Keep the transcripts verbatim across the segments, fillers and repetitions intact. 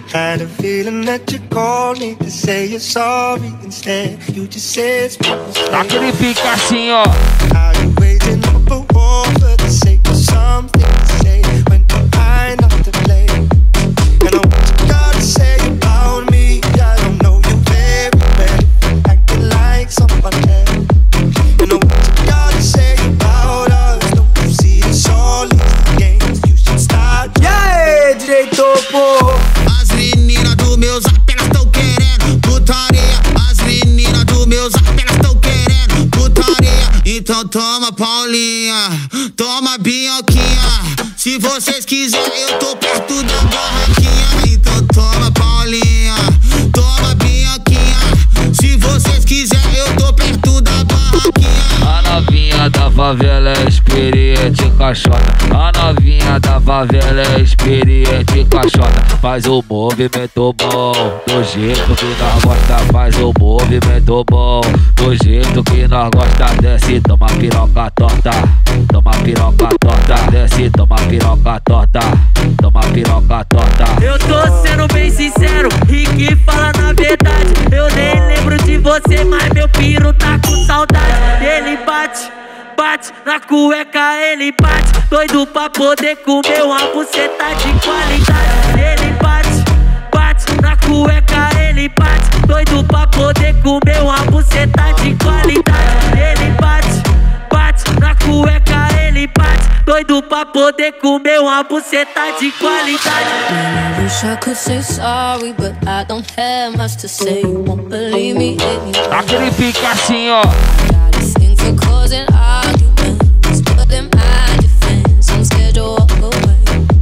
Had a feeling that you called me to say you're sorry. Instead, you just said aquele pique assim, ó. How you waiting up a wall for the sake of something to say when I not to blame. And I want you gotta say about me. I don't know you very well, acting like someone else. And I want you gotta say about us. Don't you see it's all these games? You should start. Yeah, D J Topo. As meninas do meu zap, elas tão querendo putaria. As meninas do meu zap, elas tão querendo putaria. Então toma Paulinha, toma Binhoquinha. Se vocês quiserem eu tô perto da barraquinha. Então toma Paulinha, toma Binhoquinha. Se vocês quiserem eu tô perto da barraquinha. A novinha da favela é experiente caixota. A novinha da favela é experiente caixota. Faz o movimento bom, do jeito que nós gosta. Faz o movimento bom, do jeito que nós gosta. Desce, toma piroca torta, toma piroca torta. Desce, toma piroca torta, toma piroca torta. Eu tô sendo bem sincero, Rick fala na verdade. Eu nem lembro de você, mas meu piro tá com saudade. Ele bate, bate, na cueca ele bate. Doido pra poder comer uma buceta de qualidade. Ele bate, bate, na cueca ele bate. Doido pra poder comer uma buceta de qualidade. Ele bate, bate, na cueca ele bate. Doido pra poder comer uma buceta de qualidade. I wish I could say sorry, but I don't have much to say. You won't believe me anyway. Aquele pique assim, ó. Got a thing for causing arguments, but in my defense, I'm scared to walk away.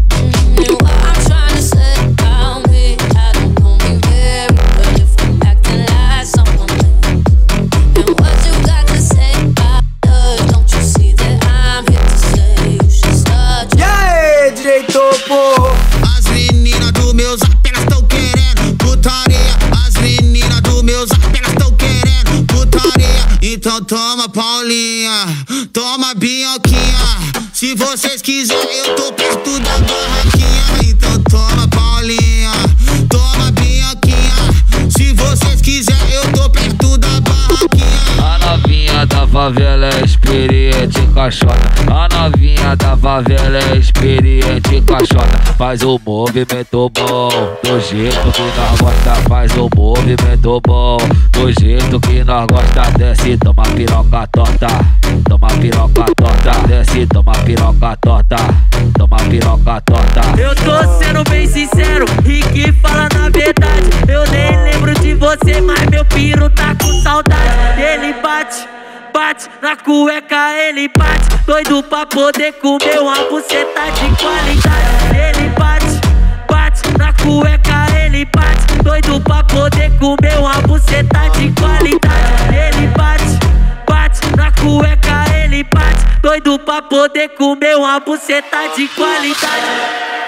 And what I'm trying to say about me, I don't know me very well. If I'm acting like someone else, and what you got to say about us, don't you see that I'm here to say you should start. Yeah, D J Topo. As meninas do meu zap, elas tão querendo putaria. As meninas do meu zap, elas tão querendo putaria. Então toma Paulinha, toma Binhoquinha. Se vocês quiserem eu tô perto da barraquinha. Então toma Paulinha, toma Binhoquinha. Se vocês quiserem eu tô perto da barraquinha. A novinha da favela é experiente caixota. A novinha da favela é experiente caixota. Faz o movimento bom, do jeito que nós gosta. Faz o movimento bom, do jeito que nós gosta. Desce, toma piroca torta, toma piroca torta. Desce, toma piroca torta, toma piroca torta. Eu tô sendo bem sincero, Rick fala na verdade. Eu nem lembro de você, mas meu piro tá com saudade. Ele bate, bate, na cueca ele bate. Doido pra poder comer uma buceta de qualidade. Ele bate, bate, na cueca ele bate. Doido pra poder comer uma buceta de qualidade. Ele bate, bate, na cueca ele bate. Doido pra poder comer uma buceta de qualidade.